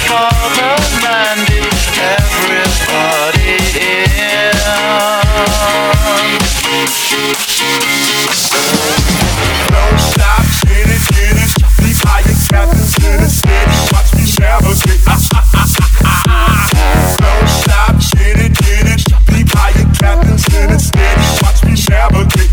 for the land is everybody in. Don't stop, get it, keep higher, captain, get it, steady, watch me navigate. Don't stop, get it, keep higher, captain, get it, steady, watch me navigate.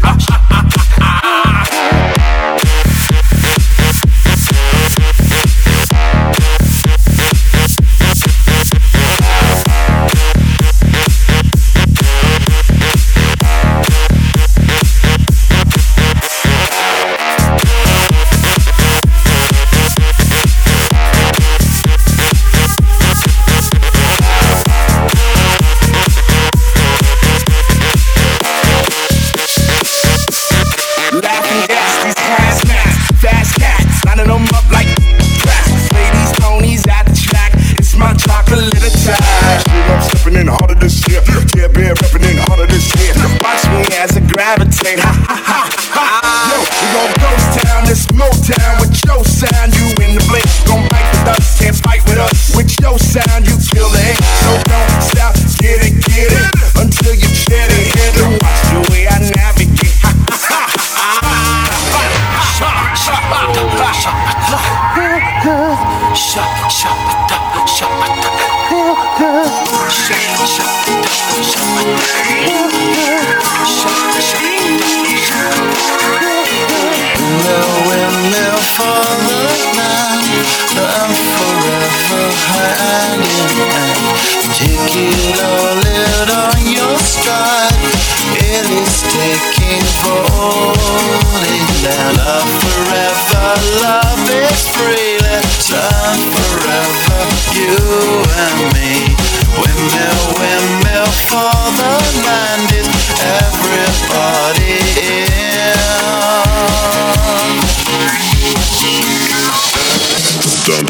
Gravitate, ha ha ha ha. Yo, we gon' ghost town, this Motown with your sound. You in the blink, gon' bite the dust, can't fight with us. With your sound, you kill the hate. So don't stop, get it, until you get it. Hit and watch the way I navigate. Ha ha ha Windmill for the land, I'm forever hand in hand. Take it all out on your stride. It is taking falling down. Love forever, love is free. Let's turn forever, you and me. Windmill for the land is everybody in. Done.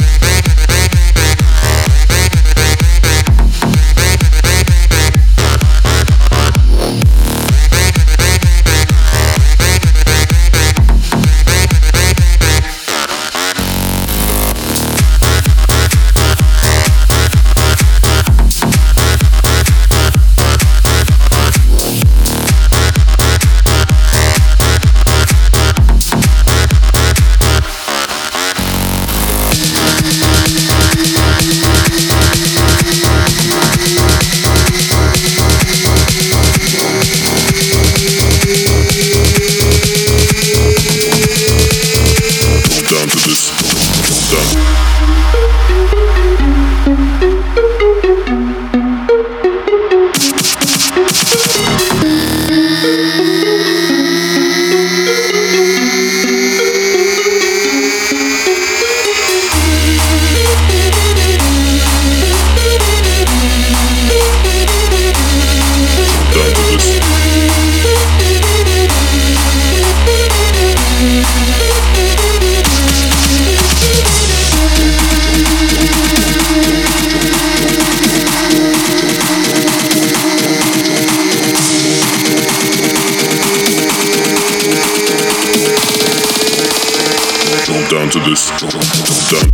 Down to this. Done.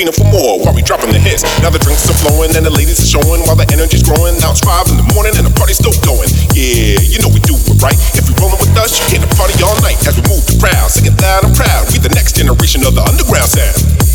fiending for more while we dropping the hits. Now the drinks are flowing and the ladies are showing while the energy's growing. Now it's 5 in the morning and the party's still going. Yeah, you know we do it right. If you're rolling with us, you came to party all night as we move the crowd, singing loud and proud. We the next generation of the underground sound.